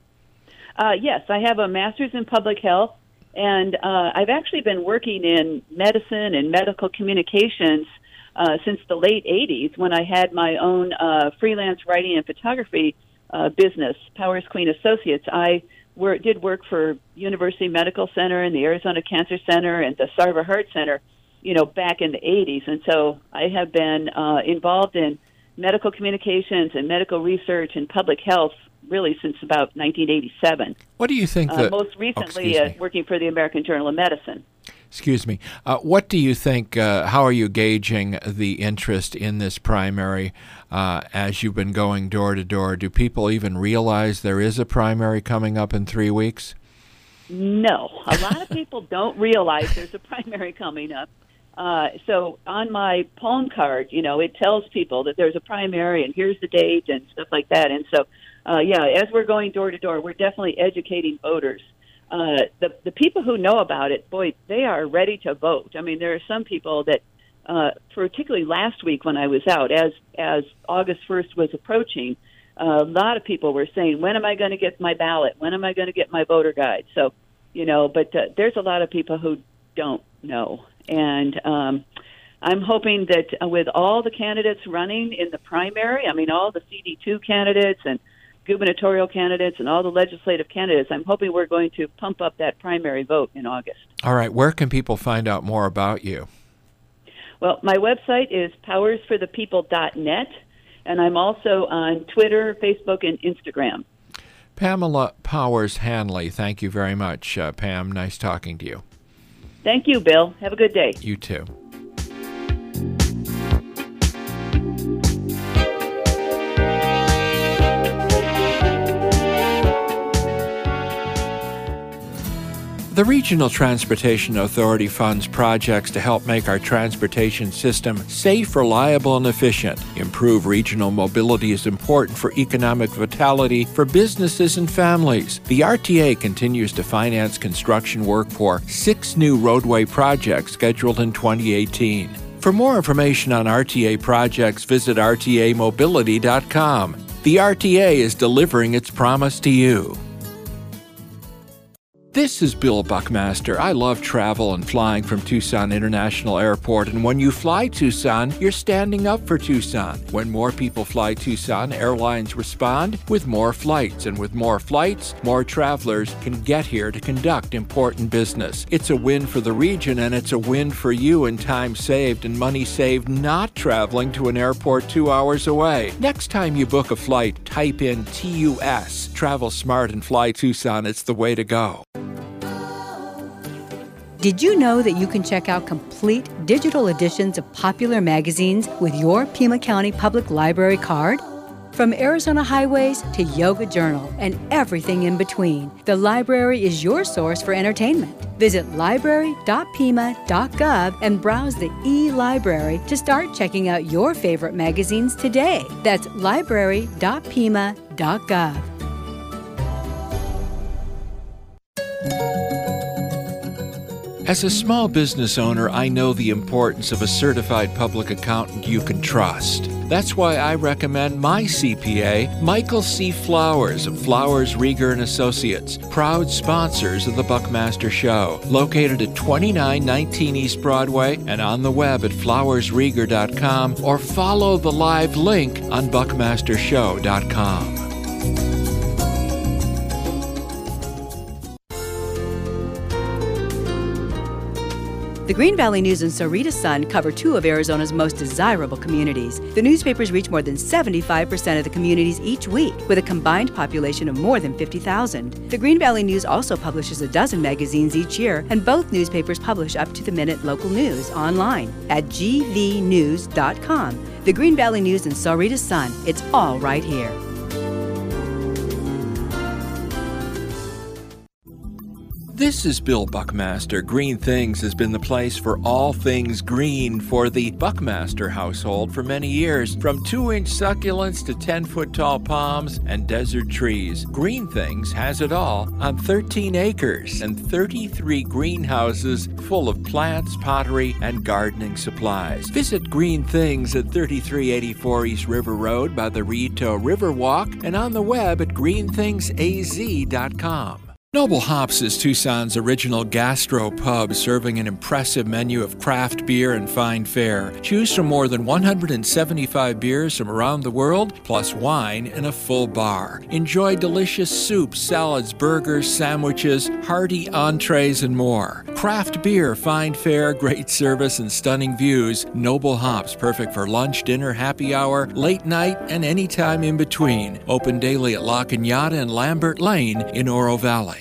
Uh, yes, I have a master's in public health, and uh, I've actually been working in medicine and medical communications uh, since the late eighties when I had my own uh, freelance writing and photography uh, business, Powers Queen Associates. I wor- did work for University Medical Center and the Arizona Cancer Center and the Sarver Heart Center, you know, back in the eighties. And so I have been uh, involved in medical communications and medical research and public health really since about nineteen eighty-seven. What do you think that... Uh, most recently oh, uh, working for the American Journal of Medicine. Excuse me. Uh, what do you think, uh, how are you gauging the interest in this primary uh, as you've been going door to door? Do people even realize there is a primary coming up in three weeks? No. A lot of people don't realize there's a primary coming up. Uh, so on my phone card, you know, it tells people that there's a primary and here's the date and stuff like that. And so, uh, yeah, as we're going door to door, we're definitely educating voters. Uh, the the people who know about it, boy, they are ready to vote. I mean, there are some people that, uh, particularly last week when I was out, as as August first was approaching, uh, a lot of people were saying, when am I going to get my ballot? When am I going to get my voter guide? So, you know, but uh, there's a lot of people who don't know. And um, I'm hoping that uh, with all the candidates running in the primary, I mean, all the C D two candidates and gubernatorial candidates and all the legislative candidates, I'm hoping we're going to pump up that primary vote in August. All right. Where can people find out more about you? Well, my website is powers for the people dot net, and I'm also on Twitter, Facebook, and Instagram. Pamela Powers Hanley, thank you very much, uh, Pam. Nice talking to you. Thank you, Bill. Have a good day. You too. The Regional Transportation Authority funds projects to help make our transportation system safe, reliable, and efficient. Improve regional mobility is important for economic vitality for businesses and families. The R T A continues to finance construction work for six new roadway projects scheduled in twenty eighteen. For more information on R T A projects, visit r t a mobility dot com. The R T A is delivering its promise to you. This is Bill Buckmaster. I love travel and flying from Tucson International Airport, and when you fly Tucson, you're standing up for Tucson. When more people fly Tucson, airlines respond with more flights, and with more flights, more travelers can get here to conduct important business. It's a win for the region, and it's a win for you in time saved and money saved not traveling to an airport two hours away. Next time you book a flight, type in T U S. Travel smart and fly Tucson. It's the way to go. Did you know that you can check out complete digital editions of popular magazines with your Pima County Public Library card? From Arizona Highways to Yoga Journal and everything in between, the library is your source for entertainment. Visit library dot pima dot gov and browse the e-library to start checking out your favorite magazines today. That's library dot pima dot gov. As a small business owner, I know the importance of a certified public accountant you can trust. That's why I recommend my C P A, Michael C. Flowers of Flowers, Rieger and Associates, proud sponsors of the Buckmaster Show, located at twenty-nine nineteen East Broadway and on the web at flowers rieger dot com, or follow the live link on buckmaster show dot com. The Green Valley News and Sahuarita Sun cover two of Arizona's most desirable communities. The newspapers reach more than seventy-five percent of the communities each week, with a combined population of more than fifty thousand. The Green Valley News also publishes a dozen magazines each year, and both newspapers publish up-to-the-minute local news online at g v news dot com. The Green Valley News and Sahuarita Sun, it's all right here. This is Bill Buckmaster. Green Things has been the place for all things green for the Buckmaster household for many years. From two-inch succulents to ten-foot tall palms and desert trees, Green Things has it all on thirteen acres and thirty-three greenhouses full of plants, pottery, and gardening supplies. Visit Green Things at thirty-three eighty-four East River Road by the Rito Riverwalk and on the web at green things a z dot com. Noble Hops is Tucson's original gastro pub, serving an impressive menu of craft beer and fine fare. Choose from more than one hundred seventy-five beers from around the world, plus wine in a full bar. Enjoy delicious soups, salads, burgers, sandwiches, hearty entrees, and more. Craft beer, fine fare, great service, and stunning views. Noble Hops, perfect for lunch, dinner, happy hour, late night, and any time in between. Open daily at La Cañada and Lambert Lane in Oro Valley.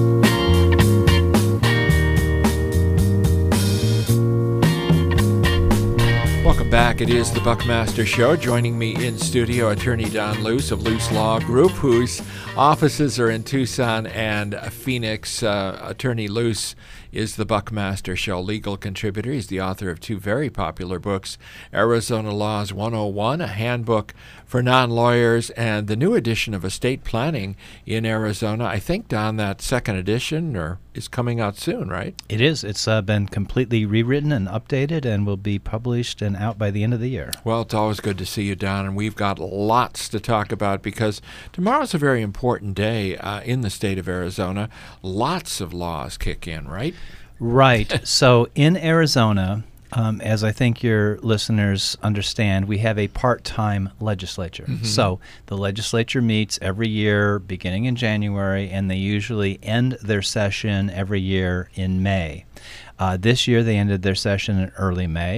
Welcome back. It is the Buckmaster Show. Joining me in studio, Attorney Don Luce of Luce Law Group, whose offices are in Tucson and Phoenix. Uh, Attorney Luce is the Buckmaster Show legal contributor. He's the author of two very popular books, Arizona Laws one oh one, a handbook for non-lawyers, and the new edition of Estate Planning in Arizona. I think, Don, that second edition or is coming out soon, right? It is. It's uh, been completely rewritten and updated and will be published and out by the end of the year. Well, it's always good to see you, Don, and we've got lots to talk about because tomorrow's a very important day uh, in the state of Arizona. Lots of laws kick in, right? Right. So in Arizona, um, as I think your listeners understand, we have a part-time legislature. Mm-hmm. So the legislature meets every year beginning in January, and they usually end their session every year in May. Uh, this year they ended their session in early May,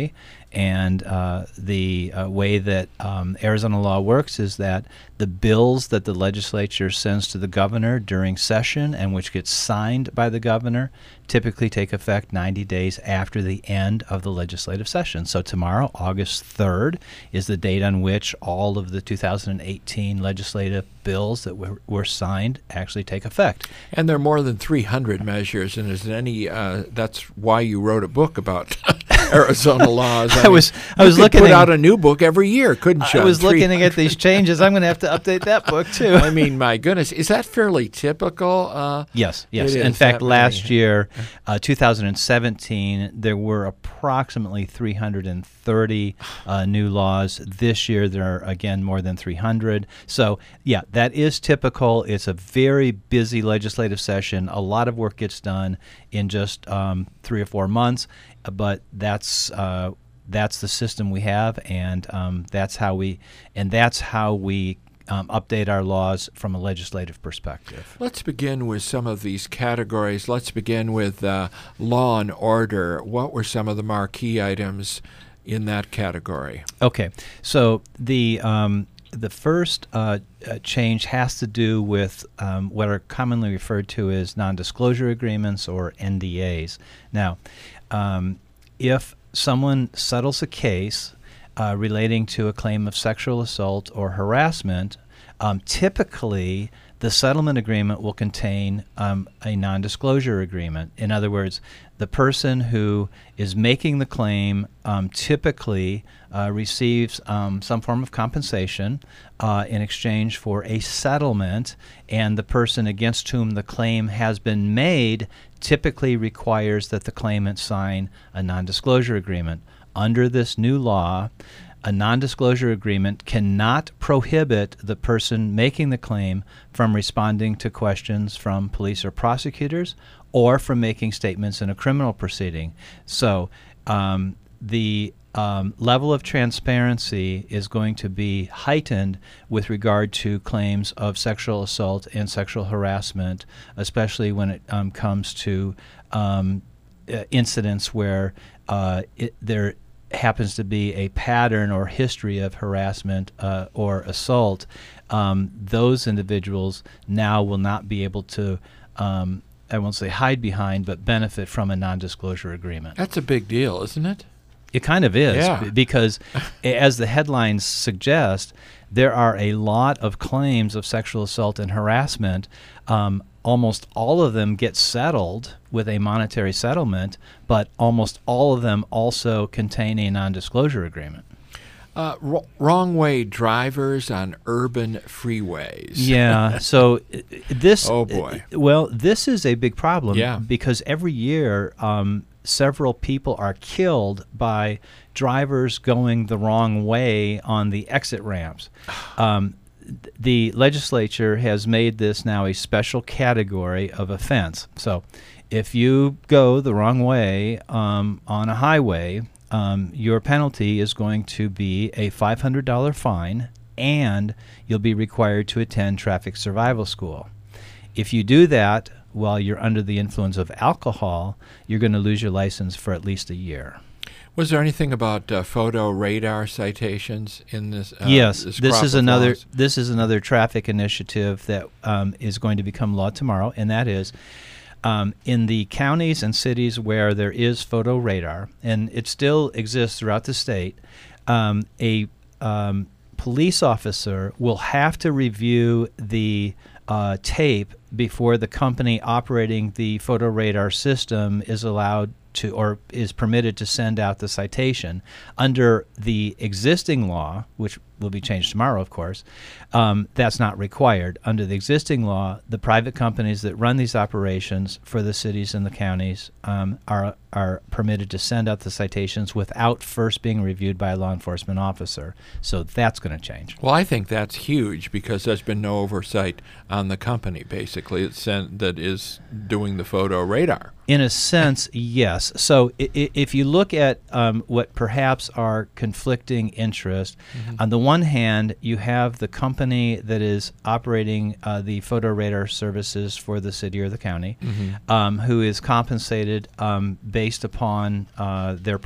And uh, the uh, way that um, Arizona law works is that the bills that the legislature sends to the governor during session and which gets signed by the governor typically take effect ninety days after the end of the legislative session. So tomorrow, August third, is the date on which all of the two thousand eighteen legislative bills that were, were signed actually take effect. And there are more than three hundred measures, and is any uh, that's why you wrote a book about Arizona laws. I, I was mean, I was you looking could put at, out a new book every year, couldn't you? I was looking at these changes. I'm going to have to update that book too. I mean, my goodness, is that fairly typical? Uh, yes, yes. It In is, fact, that last many. year, uh, two thousand seventeen, there were approximately three hundred thirty uh, new laws. This year, there are again more than three hundred. So, yeah, that is typical. It's a very busy legislative session. A lot of work gets done in just um, three or four months, but that's uh, that's the system we have, and um, that's how we and that's how we um, update our laws from a legislative perspective. Let's begin with some of these categories. Let's begin with uh, law and order. What were some of the marquee items in that category? Okay, so the um, the first uh, uh, change has to do with um, what are commonly referred to as non-disclosure agreements or N D As. Now, um, if someone settles a case uh, relating to a claim of sexual assault or harassment, um, typically the settlement agreement will contain um, a non-disclosure agreement. In other words, the person who is making the claim um, typically uh, receives um, some form of compensation uh, in exchange for a settlement, and the person against whom the claim has been made typically requires that the claimant sign a non-disclosure agreement. Under this new law, a non-disclosure agreement cannot prohibit the person making the claim from responding to questions from police or prosecutors or from making statements in a criminal proceeding. So um, the um, level of transparency is going to be heightened with regard to claims of sexual assault and sexual harassment, especially when it um, comes to um, uh, incidents where uh, it, there happens to be a pattern or history of harassment uh, or assault. Um, those individuals now will not be able to, um, I won't say hide behind, but benefit from a non-disclosure agreement. That's a big deal, isn't it? It kind of is, Yeah. b- because as the headlines suggest, there are a lot of claims of sexual assault and harassment. Um, almost all of them get settled with a monetary settlement, but almost all of them also contain a non-disclosure agreement. Uh, w- wrong way drivers on urban freeways. Yeah, so uh, this... Oh, boy. uh, Well, this is a big problem Yeah. because every year um, several people are killed by drivers going the wrong way on the exit ramps. Um, th- the legislature has made this now a special category of offense. So if you go the wrong way um, on a highway, um, your penalty is going to be a five hundred dollars fine, and you'll be required to attend traffic survival school. If you do that while you're under the influence of alcohol, you're going to lose your license for at least a year. Was there anything about uh, photo radar citations in this? Uh, yes, this, this crop is of another. laws? This is another traffic initiative that um, is going to become law tomorrow, and that is um, in the counties and cities where there is photo radar, and it still exists throughout the state. Um, a um, police officer will have to review the uh, tape before the company operating the photo radar system is allowed to or is permitted to send out the citation. Under the existing law, which will be changed tomorrow, of course, um, that's not required. Under the existing law, the private companies that run these operations for the cities and the counties um, are are permitted to send out the citations without first being reviewed by a law enforcement officer. So that's going to change. Well, I think that's huge because there's been no oversight on the company, basically, that, sent, that is doing the photo radar. In a sense, yes. So I- I- if you look at um, what perhaps are conflicting interests, Mhm. on the one hand, you have the company that is operating uh, the photo radar services for the city or the county, Mhm. um, who is compensated um, based upon uh, their predict-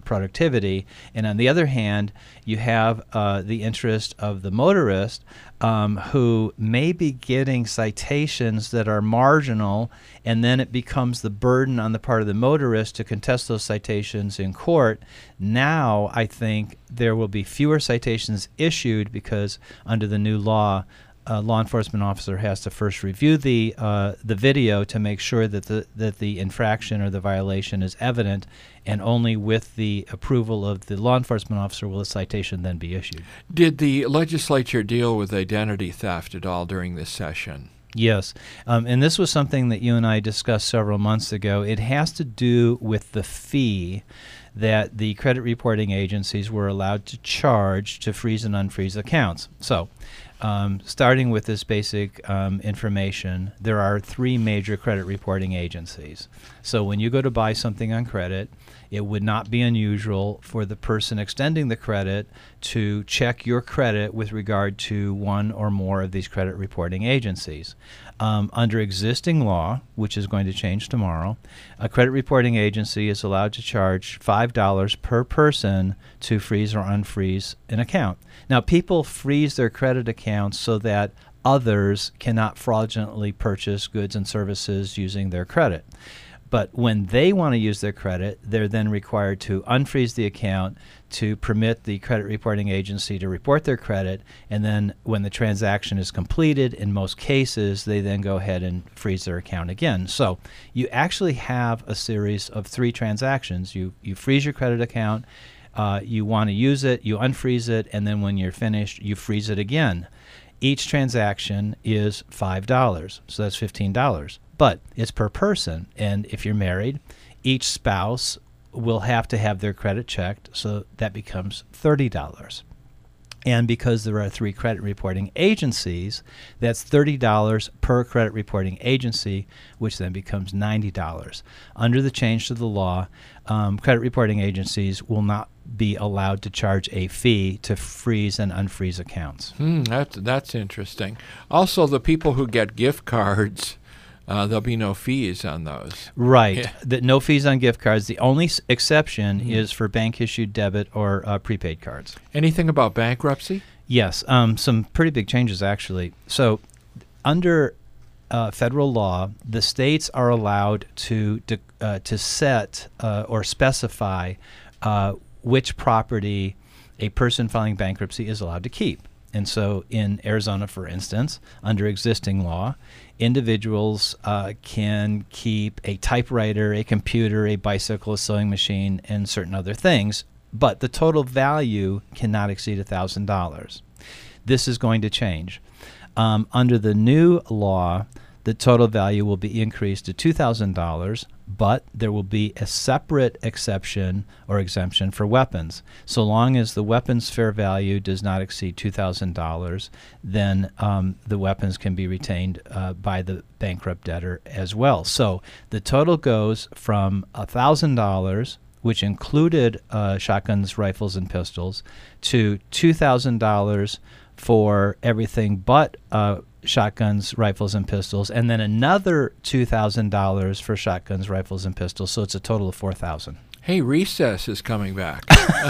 productivity. And on the other hand, you have uh, the interest of the motorist um, who may be getting citations that are marginal, and then it becomes the burden on the part of the motorist to contest those citations in court. Now, I think there will be fewer citations issued because under the new law, a law enforcement officer has to first review the uh, the video to make sure that the that the infraction or the violation is evident, and only with the approval of the law enforcement officer will a citation then be issued. Did the legislature deal with identity theft at all during this session? Yes, um, and this was something that you and I discussed several months ago. It has to do with the fee that the credit reporting agencies were allowed to charge to freeze and unfreeze accounts. So, um, starting with this basic um, information, there are three major credit reporting agencies. So when you go to buy something on credit, it would not be unusual for the person extending the credit to check your credit with regard to one or more of these credit reporting agencies. Um, under existing law, which is going to change tomorrow, a credit reporting agency is allowed to charge five dollars per person to freeze or unfreeze an account. Now, people freeze their credit accounts so that others cannot fraudulently purchase goods and services using their credit. But when they want to use their credit, they're then required to unfreeze the account to permit the credit reporting agency to report their credit. And then when the transaction is completed, in most cases, they then go ahead and freeze their account again. So you actually have a series of three transactions. You, you freeze your credit account, uh, you want to use it, you unfreeze it, and then when you're finished, you freeze it again. Each transaction is five dollars, so that's fifteen dollars. But it's per person, and if you're married, each spouse will have to have their credit checked, so that becomes thirty dollars. And because there are three credit reporting agencies, that's thirty dollars per credit reporting agency, which then becomes ninety dollars. Under the change to the law, um, credit reporting agencies will not be allowed to charge a fee to freeze and unfreeze accounts. Hmm, that's, that's interesting. Also, the people who get gift cards, Uh, there'll be no fees on those. Right. Yeah. The, no fees on gift cards. The only s- exception Mm-hmm. is for bank-issued debit or uh, prepaid cards. Anything about bankruptcy? Yes. Um, some pretty big changes, actually. So under uh, federal law, the states are allowed to to, uh, to set uh, or specify uh, which property a person filing bankruptcy is allowed to keep. And so in Arizona, for instance, under existing law, individuals uh, can keep a typewriter, a computer, a bicycle, a sewing machine, and certain other things, but the total value cannot exceed one thousand dollars. This is going to change. Um, under the new law, the total value will be increased to two thousand dollars, but there will be a separate exception or exemption for weapons. So long as the weapon's fair value does not exceed two thousand dollars, then um, the weapons can be retained uh, by the bankrupt debtor as well. So the total goes from one thousand dollars, which included uh, shotguns, rifles, and pistols, to two thousand dollars for everything but uh, shotguns, rifles, and pistols, and then another two thousand dollars for shotguns, rifles, and pistols. So it's a total of four thousand dollars. Hey, recess is coming back.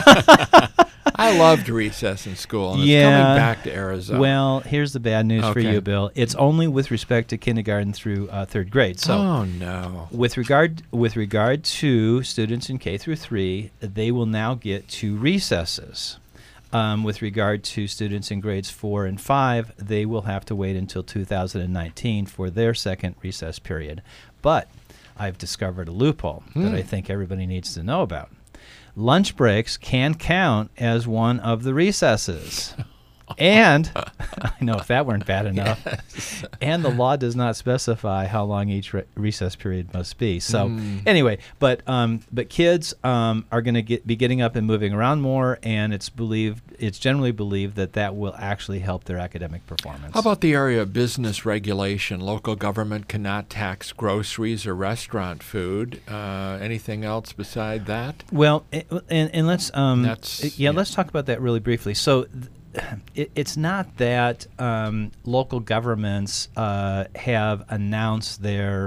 I loved recess in school, and yeah. it's coming back to Arizona. Well, here's the bad news okay. for you, Bill. It's only with respect to kindergarten through uh, third grade. So, oh no. With regard with regard to students in K through three, they will now get two recesses. Um, with regard to students in grades four and five, they will have to wait until two thousand nineteen for their second recess period. But I've discovered a loophole hmm. that I think everybody needs to know about. Lunch breaks can count as one of the recesses. And I know if that weren't bad enough. Yes. And the law does not specify how long each re- recess period must be. So mm. anyway, but um, but kids um, are going to get be getting up and moving around more, and it's believed it's generally believed that that will actually help their academic performance. How about the area of business regulation? Local government cannot tax groceries or restaurant food. Uh, anything else beside that? Well, and and let's um, That's, yeah, yeah, let's talk about that really briefly. So. Th- It, it's not that um, local governments uh, have announced their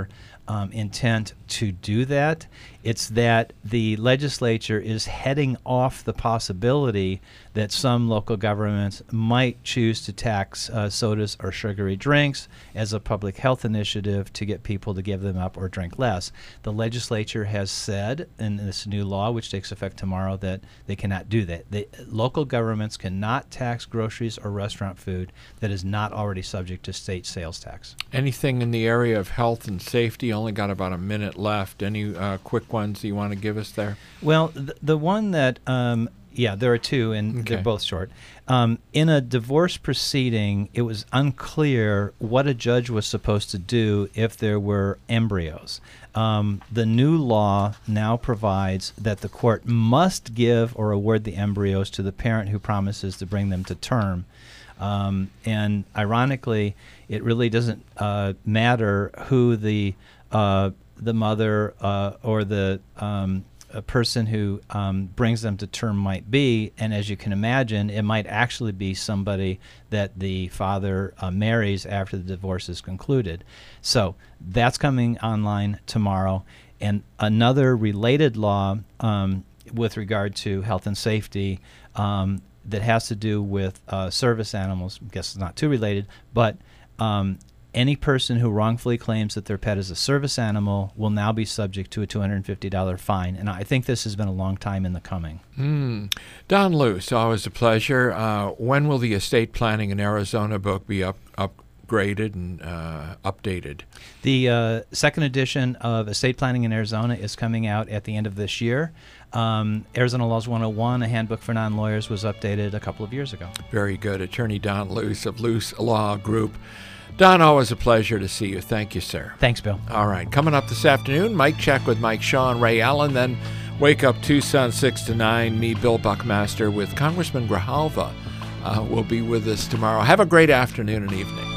um, intent to do that. It's that the legislature is heading off the possibility that some local governments might choose to tax uh, sodas or sugary drinks as a public health initiative to get people to give them up or drink less. The legislature has said in this new law, which takes effect tomorrow, that they cannot do that. They, local governments cannot tax groceries or restaurant food that is not already subject to state sales tax. Anything in the area of health and safety? Only got about a minute left. Any uh, quick ones you want to give us there? Well, th- the one that, um, yeah, there are two, and Okay. they're both short. Um, in a divorce proceeding, it was unclear what a judge was supposed to do if there were embryos. Um, the new law now provides that the court must give or award the embryos to the parent who promises to bring them to term. Um, and ironically, it really doesn't uh, matter who the uh, the mother uh, or the um, a person who um, brings them to term might be. And as you can imagine, it might actually be somebody that the father uh, marries after the divorce is concluded. So that's coming online tomorrow. And another related law um, with regard to health and safety um, that has to do with uh, service animals, I guess it's not too related, but um, any person who wrongfully claims that their pet is a service animal will now be subject to a two hundred fifty dollars fine. And I think this has been a long time in the coming. Mm. Don Luce, always a pleasure. Uh, when will the Estate Planning in Arizona book be up, upgraded and uh, updated? The uh, second edition of Estate Planning in Arizona is coming out at the end of this year. Um, Arizona Laws one oh one, a handbook for non-lawyers, was updated a couple of years ago. Very good. Attorney Don Luce of Luce Law Group. Don, always a pleasure to see you. Thank you, sir. Thanks, Bill. All right. Coming up this afternoon, Mike Check with Mike Shaw and Ray Allen. Then Wake Up Tucson six to nine. Me, Bill Buckmaster, with Congressman Grijalva uh, will be with us tomorrow. Have a great afternoon and evening.